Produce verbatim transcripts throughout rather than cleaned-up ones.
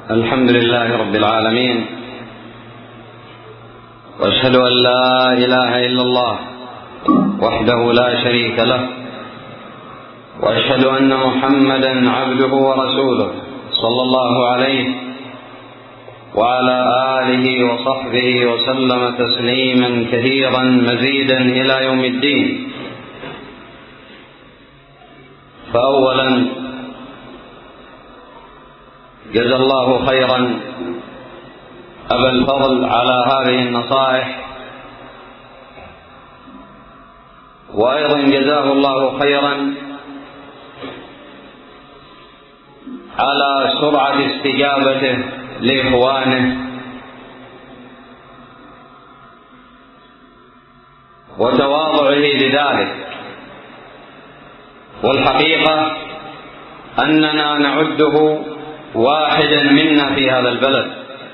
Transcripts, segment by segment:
الحمد لله رب العالمين، وأشهد أن لا إله إلا الله وحده لا شريك له، وأشهد أن محمدا عبده ورسوله صلى الله عليه وعلى آله وصحبه وسلم تسليما كثيرا مزيدا إلى يوم الدين. فأولا جزا الله خيرا أبا الفضل على هذه النصائح، وأيضا جزاه الله خيرا على سرعة استجابته لإخوانه وتواضعه لذلك. والحقيقة أننا نعده واحدا منا في هذا البلد،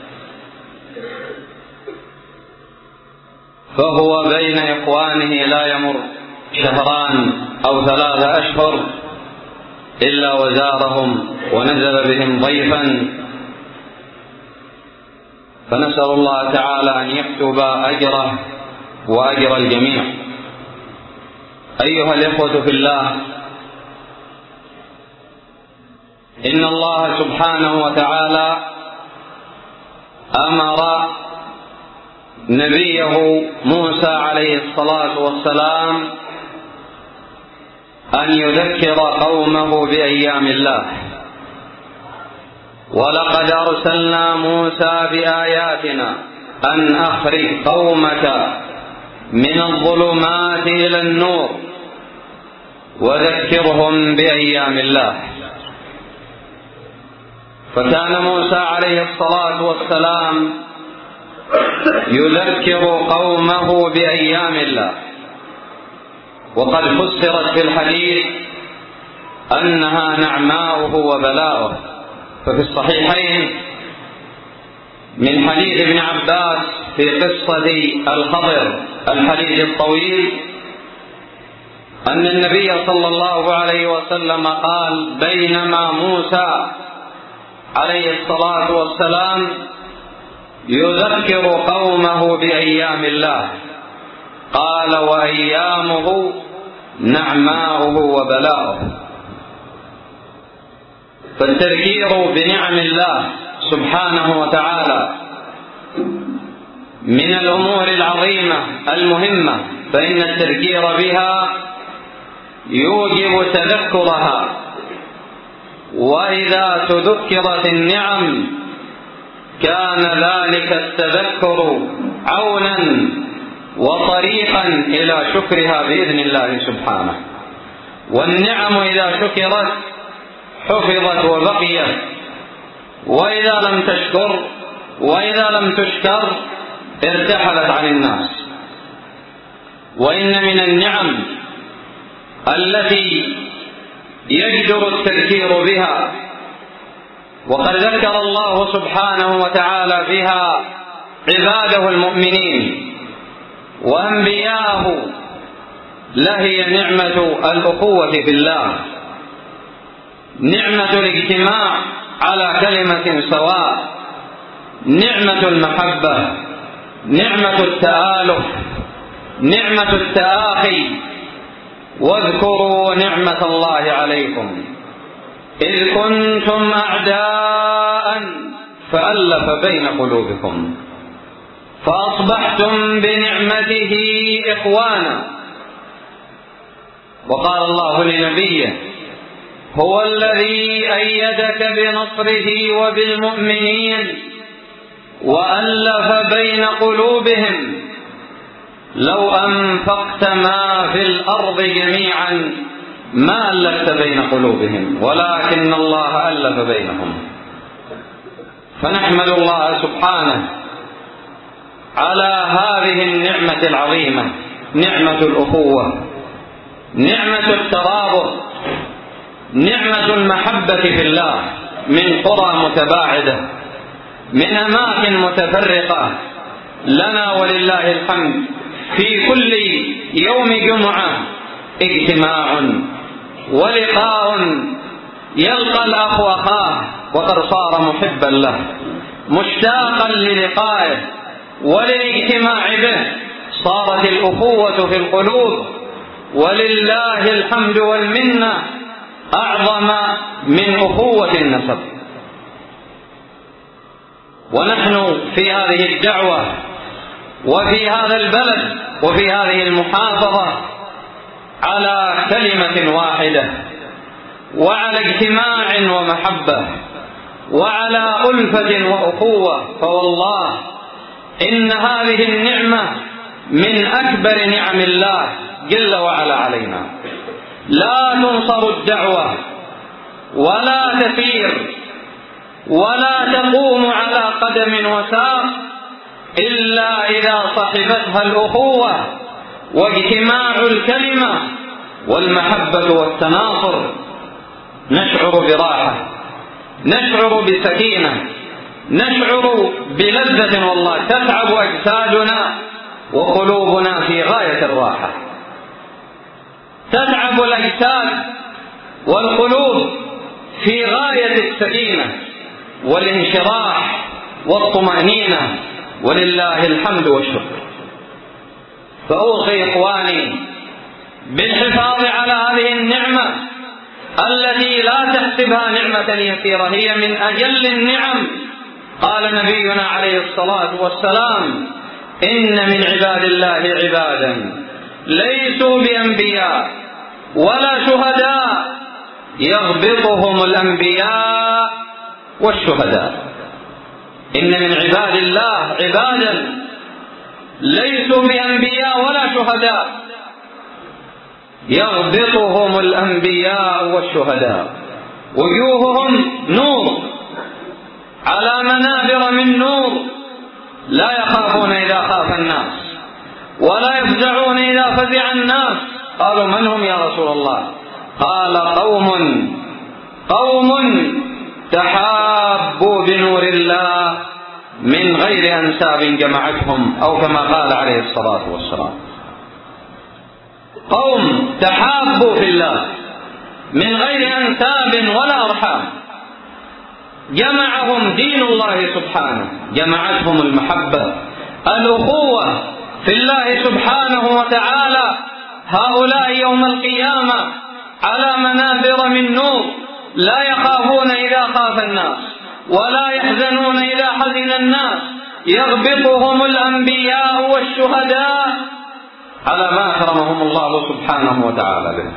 فهو بين إخوانه لا يمر شهران أو ثلاثة أشهر إلا وزارهم ونزل بهم ضيفا، فنسأل الله تعالى أن يكتب أجره وأجر الجميع. أيها الإخوة في الله، إن الله سبحانه وتعالى أمر نبيه موسى عليه الصلاة والسلام أن يذكر قومه بأيام الله. ولقد أرسلنا موسى بآياتنا أن أخرج قومك من الظلمات إلى النور وذكرهم بأيام الله. فكان موسى عليه الصلاة والسلام يذكر قومه بأيام الله، وقد فسرت في الحديث أنها نعماؤه وبلاؤه. ففي الصحيحين من حديث ابن عباس في قصة الخضر الحديث الطويل أن النبي صلى الله عليه وسلم قال: بينما موسى عليه الصلاة والسلام يذكر قومه بأيام الله، قال: وأيامه نعماؤه وبلاؤه. فالتذكير بنعم الله سبحانه وتعالى من الأمور العظيمة المهمة، فإن التذكير بها يوجب تذكرها، وإذا تذكرت النعم كان ذلك التذكر عونا وطريقا إلى شكرها بإذن الله سبحانه. والنعم إذا شكرت حفظت وبقيت، وإذا لم تشكر وإذا لم تشكر ارتحلت عن الناس. وإن من النعم التي يجدر التذكير بها، وقد ذكر الله سبحانه وتعالى بها عباده المؤمنين وأنبياءه، لهي نعمة الأخوة في الله، نعمة الاجتماع على كلمة سواء، نعمة المحبة، نعمة التآلف، نعمة التآخي. واذكروا نعمة الله عليكم إذ كنتم أعداء فألف بين قلوبكم فأصبحتم بنعمته إخوانا. وقال الله لنبيه: هو الذي أيدك بنصره وبالمؤمنين وألف بين قلوبهم لو أنفقت ما في الأرض جميعا ما ألفت بين قلوبهم ولكن الله ألف بينهم. فنحمد الله سبحانه على هذه النعمة العظيمة، نعمة الأخوة، نعمة الترابط، نعمة المحبة في الله، من قرى متباعدة، من أماكن متفرقة، لنا ولله الحمد في كل يوم جمعة اجتماع ولقاء يلقى الأخ أخاه وقد صار محبا له مشتاقا للقائه وللاجتماع به، صارت الأخوة في القلوب ولله الحمد والمنة أعظم من أخوة النسب. ونحن في هذه الدعوة وفي هذا البلد وفي هذه المحافظة على كلمة واحدة وعلى اجتماع ومحبة وعلى ألفة وأخوة، فوالله إن هذه النعمة من أكبر نعم الله جل وعلا علينا. لا تنصر الدعوة ولا تسير ولا تقوم على قدم وساق إلا إذا صحبتها الأخوة واجتماع الكلمة والمحبة والتناصر. نشعر براحة، نشعر بسكينة، نشعر بلذة، والله تتعب أجسادنا وقلوبنا في غاية الراحة. تتعب الأجساد والقلوب في غاية السكينة والانشراح والطمأنينة، ولله الحمد والشكر. فأوصي إخواني بالحفاظ على هذه النعمة التي لا تحسبها نعمة يسيرة، هي من أجل النعم. قال نبينا عليه الصلاة والسلام: إن من عباد الله عبادا ليسوا بأنبياء ولا شهداء يغبطهم الأنبياء والشهداء. إن من عباد الله عبادا ليسوا بأنبياء ولا شهداء يغبطهم الأنبياء والشهداء، وجوههم نور على منابر من نور، لا يخافون إذا خاف الناس ولا يفزعون إذا فزع الناس. قالوا: من هم يا رسول الله؟ قال: قوم قوم تحابوا بنور الله من غير أنساب جمعتهم، أو كما قال عليه الصلاة والسلام. قوم تحابوا في الله من غير أنساب ولا أرحام، جمعهم دين الله سبحانه، جمعتهم المحبة الأخوة في الله سبحانه وتعالى. هؤلاء يوم القيامة على منابر من نور، لا يخافون إذا خاف الناس ولا يحزنون إذا حزن الناس، يغبطهم الأنبياء والشهداء على ما أكرمهم الله سبحانه وتعالى به.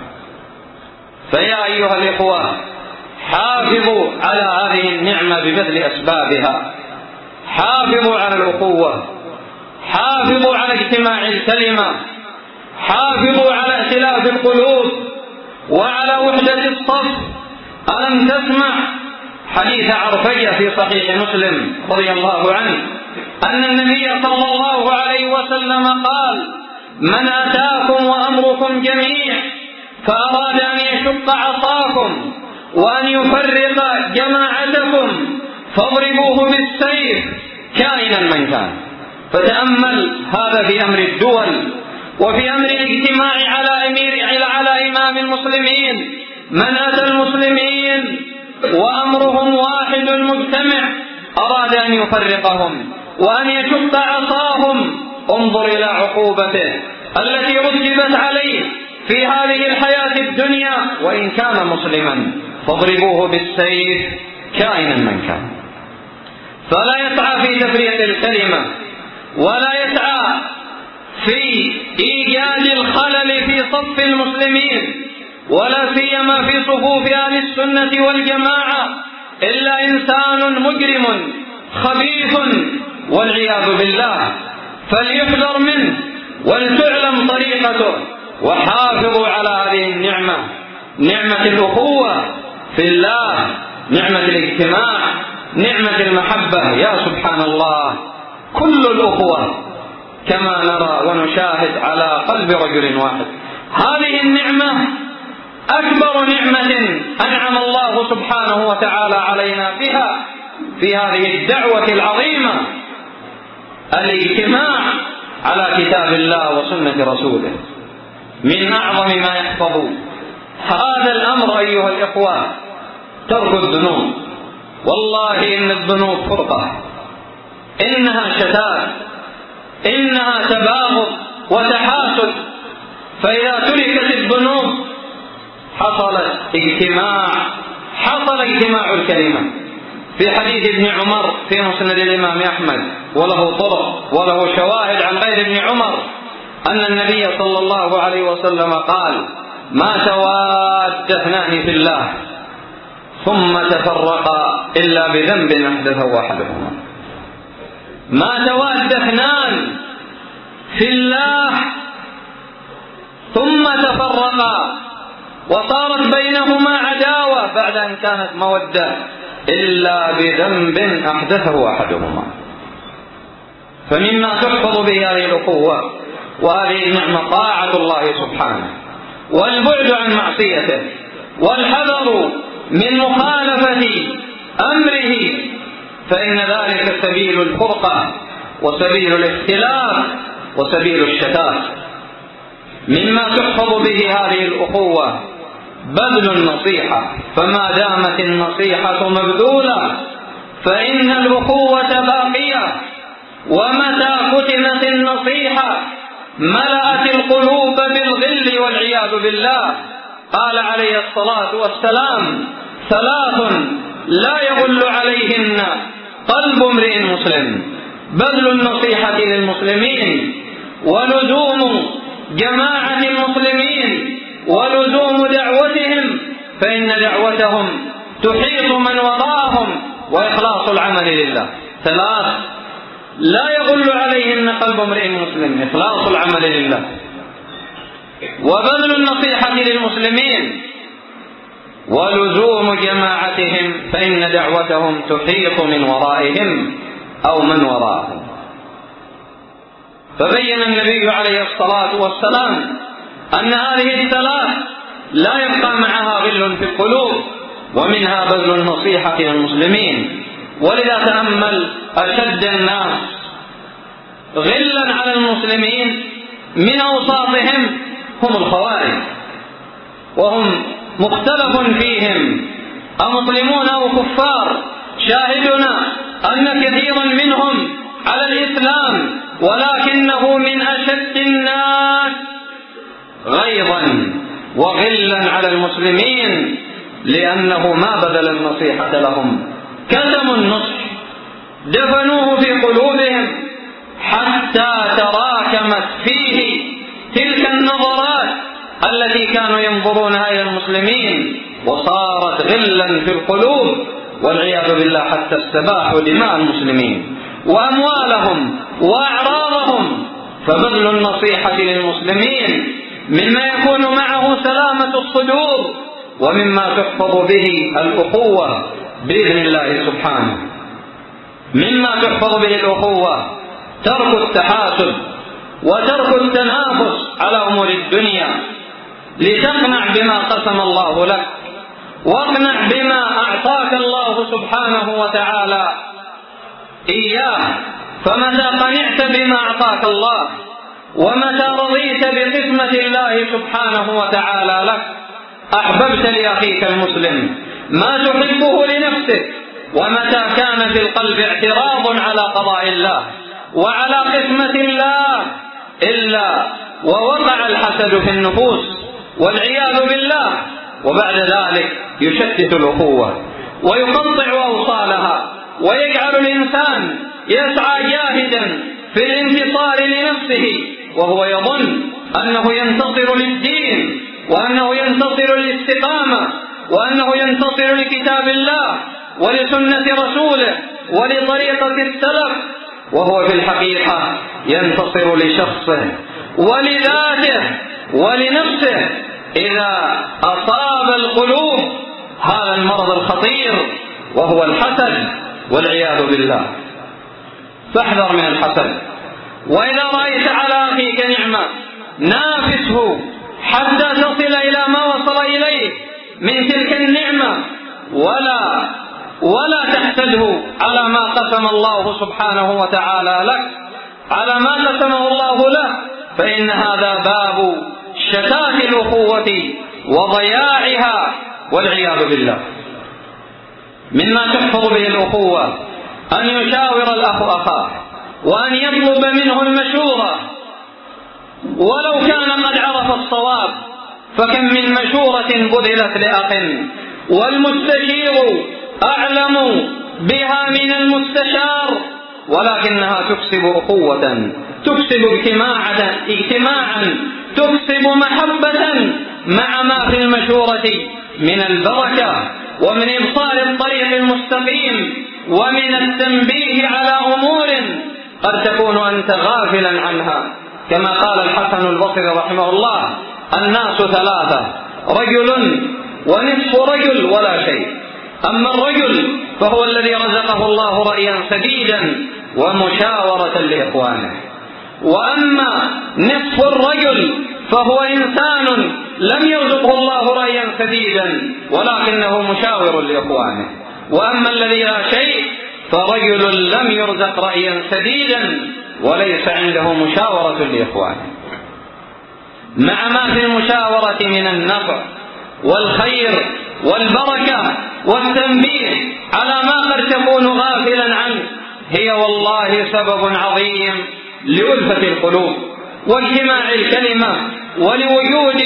فيا أيها الإخوة، حافظوا على هذه النعمة ببذل أسبابها، حافظوا على الأخوة، حافظوا على اجتماع الكلمة، حافظوا على ائتلاف القلوب وعلى وحدة الصف. ألم تسمع حديث عرفية في صحيح مسلم رضي الله عنه أن النبي صلى الله عليه وسلم قال: من أتاكم وأمركم جميع فأراد أن يشق عصاكم وأن يفرق جماعتكم فاضربوه بالسيف كائنا من كان. فتأمل هذا في أمر الدول وفي أمر الاجتماع على أمير على إمام المسلمين. من أتى المسلمين وأمرهم واحد مجتمع أراد أن يفرقهم وأن يشق عصاهم، انظر إلى عقوبته التي رتبت عليه في هذه الحياة الدنيا وإن كان مسلما، فاضربوه بالسيف كائنا من كان. فلا يسعى في تفريق الكلمة ولا يسعى في إيجاد الخلل في صف المسلمين ولا سيما في صفوف أهل السنة والجماعة إلا إنسان مجرم خبيث والعياذ بالله، فليحذر منه ولتعلم طريقته. وحافظوا على هذه النعمة، نعمة الأخوة في الله، نعمة الاجتماع، نعمة المحبة. يا سبحان الله، كل الأخوة كما نرى ونشاهد على قلب رجل واحد. هذه النعمة أكبر نعمة أنعم الله سبحانه وتعالى علينا بها في هذه الدعوة العظيمة، الاجتماع على كتاب الله وسنة رسوله. من أعظم ما يحفظ هذا الأمر أيها الإخوة ترك الذنوب. والله إن الذنوب فرقة، إنها شتات، إنها تباغض وتحاسد. فإذا تركت الذنوب حصل اجتماع حصل اجتماع الكلمة. في حديث ابن عمر في مسند الإمام أحمد وله طرق وله شواهد عن غير ابن عمر أن النبي صلى الله عليه وسلم قال: ما تواد اثنان في الله ثم تفرقا إلا بذنب أحدثه أحدهما. ما تواد اثنان في الله ثم تفرقا وصارت بينهما عداوة بعد أن كانت مودة إلا بذنب أحدثه أحدهما. فمما تحفظ به هذه الأخوة وهذه النعمة طاعة الله سبحانه والبعد عن معصيته والحذر من مخالفة أمره، فإن ذلك سبيل الفرقة وسبيل الاختلاف وسبيل الشتات. مما تحفظ به هذه الأخوة بذل النصيحة، فما دامت النصيحة مبذولة فإن الأخوة باقية. ومتى كتمت النصيحة ملأت القلوب بالغل والعياذ بالله. قال عليه الصلاة والسلام: ثلاث لا يغل عليهن قلب امرئ مسلم: بذل النصيحة للمسلمين، ولزوم جماعة المسلمين، ولزوم دعوتهم، فإن دعوتهم تحيط من وراءهم، وإخلاص العمل لله. ثلاث لا يغل عليهن قلب امرئ مسلم: إخلاص العمل لله، وبذل النصيحة للمسلمين، ولزوم جماعتهم، فإن دعوتهم تحيط من ورائهم أو من وراءهم. فبين النبي عليه الصلاة والسلام أن هذه الثلاث لا يبقى معها غل في القلوب، ومنها بذل النصيحة للمسلمين. ولذا تأمل أشد الناس غلا على المسلمين من أوساطهم هم الخوارج، وهم مختلف فيهم أمسلمون أو كفار. شاهدنا أن كثيرا منهم على الإسلام، ولكنه من أشد الناس غيظا وغلا على المسلمين، لأنه ما بذل النصيحة لهم، كتموا النصح، دفنوه في قلوبهم حتى تراكمت فيه تلك النظرات التي كانوا ينظرونها إلى المسلمين، وصارت غلا في القلوب والعياذ بالله، حتى استباحوا دماء المسلمين وأموالهم وأعراضهم. فبذل النصيحة للمسلمين مما يكون معه سلامة الصدور، ومما تحفظ به الأخوة بإذن الله سبحانه. مما تحفظ به الأخوة ترك التحاسد وترك التنافس على أمور الدنيا، لتقنع بما قسم الله لك، واقنع بما أعطاك الله سبحانه وتعالى إياه. فمتى قنعت بما أعطاك الله، ومتى رضيت بقسمة الله سبحانه وتعالى لك، أحببت لأخيك المسلم ما تحبه لنفسك. ومتى كان في القلب اعتراض على قضاء الله وعلى قسمة الله إلا ووقع الحسد في النفوس والعياذ بالله، وبعد ذلك يشتت الأخوة ويقطع أوصالها، ويجعل الإنسان يسعى جاهدا في الانتصار لنفسه، وهو يظن أنه ينتصر للدين، وأنه ينتصر للاستقامة، وأنه ينتصر لكتاب الله ولسنة رسوله ولطريقة السلف، وهو في الحقيقة ينتصر لشخصه ولذاته ولنفسه. إذا أصاب القلوب هذا المرض الخطير وهو الحسد والعياذ بالله، فاحذر من الحسد. وإذا رأيت على أخيك نعمة نافسه حتى تصل إلى ما وصل إليه من تلك النعمة، ولا ولا تحسده على ما قسم الله سبحانه وتعالى لك، على ما قسمه الله له، فإن هذا باب شتات الأخوة وضياعها والعياذ بالله. مما تحفظ به الأخوة أن يشاور الأخ أخاه وأن يطلب منه المشورة ولو كان قد عرف الصواب، فكم من مشورة بذلت لأخ والمستشير أعلم بها من المستشار، ولكنها تكسب أخوة، تكسب اجتماعا اجتماعا تكسب محبة مع ما في المشورة من البركة ومن إبصار الطريق المستقيم ومن التنبيه على أمور قد تكون أنت غافلا عنها. كما قال الحسن البصري رحمه الله: الناس ثلاثة، رجل ونصف رجل ولا شيء. أما الرجل فهو الذي رزقه الله رأيا سديدا ومشاورة لإخوانه، وأما نصف الرجل فهو إنسان لم يرزقه الله رأيا سديدا ولكنه مشاور لإخوانه. وأما الذي لا شيء فرجل لم يرزق رأيا سديدا وليس عنده مشاورة لإخوانه، مع ما في المشاورة من النفع والخير والبركة والتنبيه على ما قد تكون غافلا عنه، هي والله سبب عظيم لألفة القلوب واجتماع الكلمة ولوجود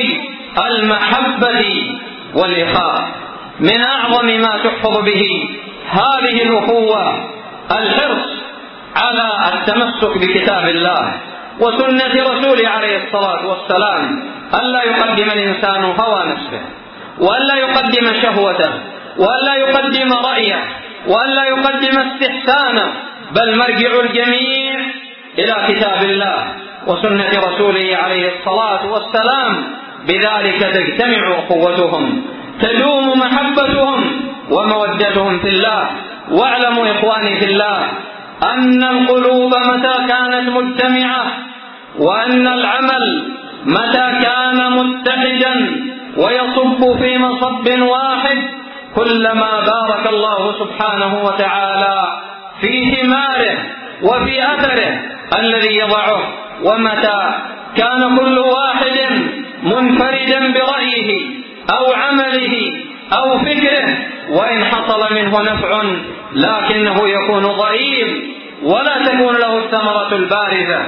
المحبة والإخاء. من أعظم ما تحفظ به هذه الأخوة الحرص على التمسك بكتاب الله وسنة رسوله عليه الصلاة والسلام، ألا يقدم الإنسان هوى نفسه، وألا يقدم شهوته، وألا يقدم رأيه، وألا يقدم استحسانه، بل مرجع الجميع إلى كتاب الله وسنة رسوله عليه الصلاة والسلام. بذلك تجتمع أخوتهم، تدوم محبتهم ومودتهم في الله. واعلموا إخواني في الله أن القلوب متى كانت مجتمعة وأن العمل متى كان متحدا ويصب في مصب واحد كلما بارك الله سبحانه وتعالى في ثماره وفي أثره الذي يضعه. ومتى كان كل واحد منفردا برأيه أو عمله أو فكره وإن حصل منه نفع لكنه يكون ضئيل ولا تكون له الثمرة البارزة.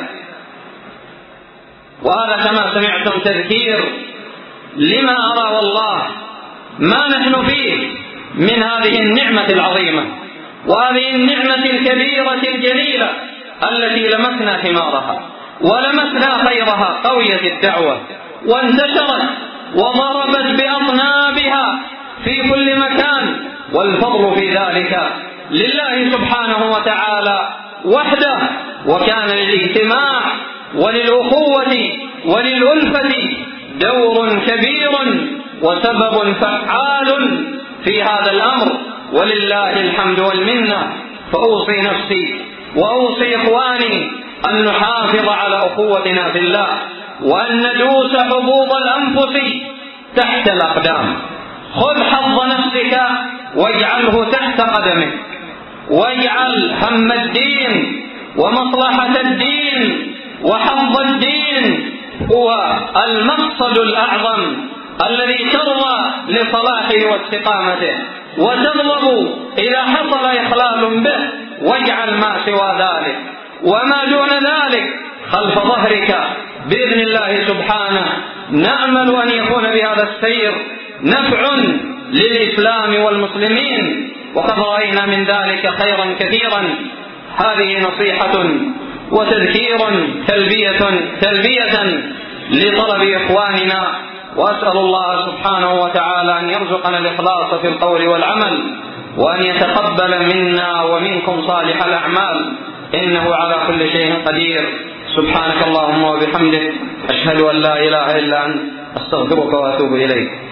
وهذا كما سمعتم تذكير لما أرى والله ما نحن فيه من هذه النعمة العظيمة وهذه النعمة الكبيرة الجليلة التي لمسنا ثمارها ولمسنا خيرها. قويت الدعوة وانتشرت وضربت بأطنابها في كل مكان، والفضل في ذلك لله سبحانه وتعالى وحده. وكان للاجتماع وللأخوة وللألفة دور كبير وسبب فعال في هذا الأمر، ولله الحمد والمنة. فأوصي نفسي وأوصي إخواني أن نحافظ على أخوتنا في الله وأن ندوس حظوظ الأنفس تحت الأقدام. خذ حظ نفسك واجعله تحت قدمك، واجعل هم الدين ومصلحة الدين وحظ الدين هو المقصد الأعظم الذي ترضى لصلاحه واستقامته وتغضب إذا حصل إخلال به، واجعل ما سوى ذلك وما دون ذلك خلف ظهرك بإذن الله سبحانه. نأمل أن يكون بهذا السير نفع للإسلام والمسلمين، وقد رأينا من ذلك خيرا كثيرا. هذه نصيحة وتذكير تلبية تلبية لطلب إخواننا، وأسأل الله سبحانه وتعالى أن يرزقنا الإخلاص في القول والعمل وأن يتقبل منا ومنكم صالح الأعمال، إنه على كل شيء قدير. سبحانك اللهم وبحمدك، أشهد أن لا إله إلا أنت، أستغفرك وأتوب إليك.